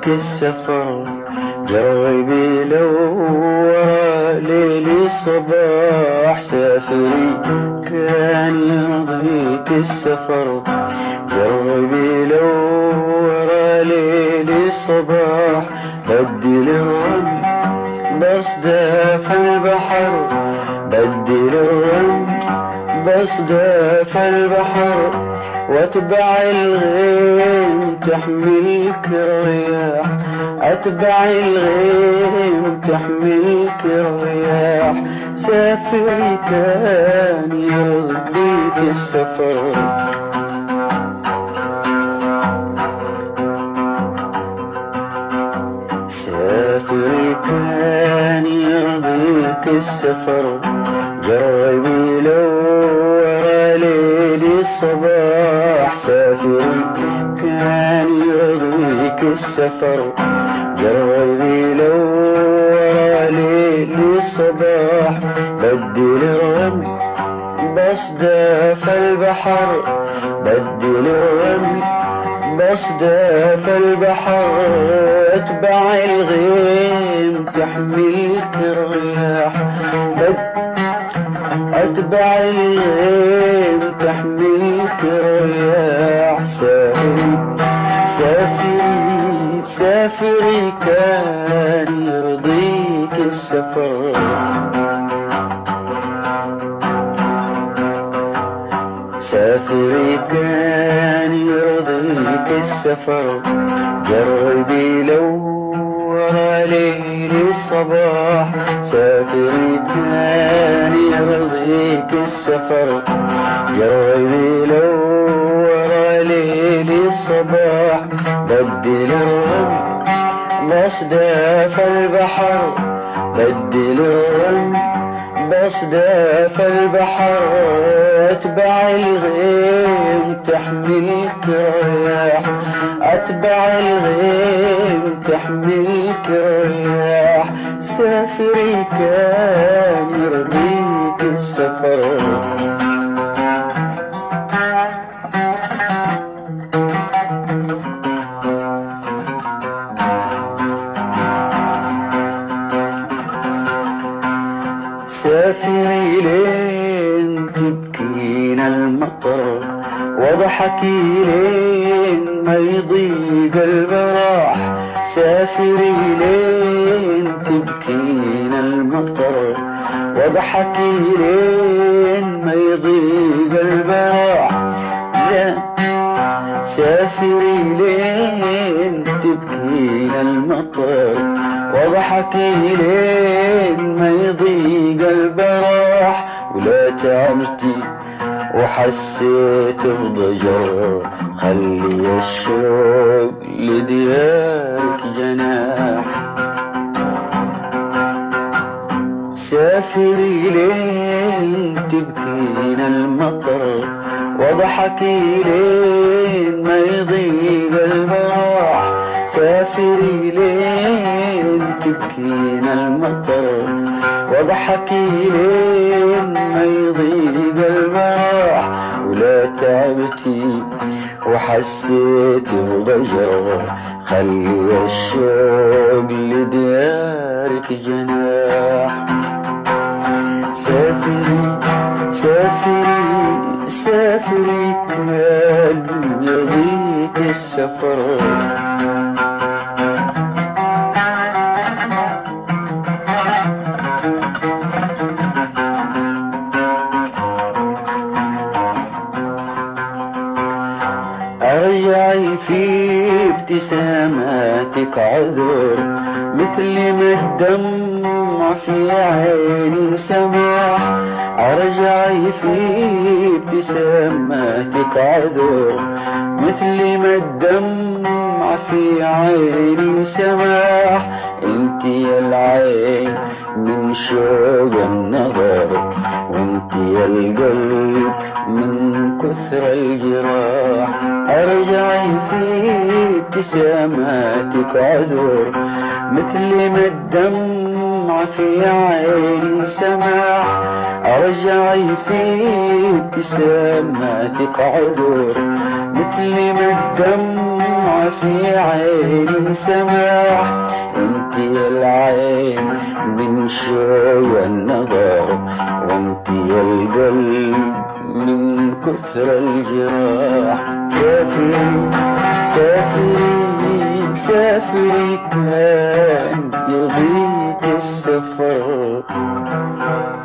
السفر جربي لو ورا ليلي الصباح سافري كان يرضيك السفر جربي لو ورا ليلي الصباح بدل الرمل بصدى في البحر بدل الرمل بصدى في البحر واتبع الغيم تحملك الرياح اتبع الغيم تحملك الرياح سافري كان يرضيك السفر سافري كان يرضيك السفر جربي لو ورا ليلي الصباح سافري كان يرضيك السفر جربي لو ورا ليلي الصباح بدل الرمل بصدى في البحر بدل الرمل بصدى في البحر اتبع الغيم تحملك الرياح اتبع الغيم تحملك الرياح سافري كان يرضيك السفر سافري كان يرضيك السفر جربي لو ورا ليلي الصباح سافري كان يرضيك السفر جربي لو ورا ليلي الصباح بدل الرمل بصدى في البحر بدل الرمل بصدى في البحر اتبع الغيم تحملك الرياح اتبع الغيم تحملك الرياح سافري كان يرضيك السفر سافري لين تبكين المطر واضحكي لين ما يضيق البراح سافري لين تبكين المطر واضحكي لين ما يضيق البراح سافري لين تبكين المطر واضحكي لين ما يضيق البراح ولا تعبتي وحسيت بضجر خلي الشوق لديارك جناح سافري لين تبكين المطر واضحكي لين ما يضيق البراح سافري لين تبكين المطر واضحكي لين ما يضيق البراح ولا تعبتي وحسيت بضجر خلي الشوق لديارك جناح سافري كان يرضيك السفر ارجعي في ابتساماتك عذر مثل ما الدمع في عيني سماح ارجعي في ابتساماتك عذر مثل ما الدمع في عيني سماح انت يا العين من شوق النظر وانت يا القلب من كثر الجراح ارجعي في ابتساماتك عذر مثل ما الدمع في عيني سماح ارجعي في ابتساماتك عذر مثل ما الدمع الدمع في عيني سماح، انت يا العين من شوي النظر، وانت يا القلب من كثر الجراح. سافري سافري سافري كان يرضيك السفر.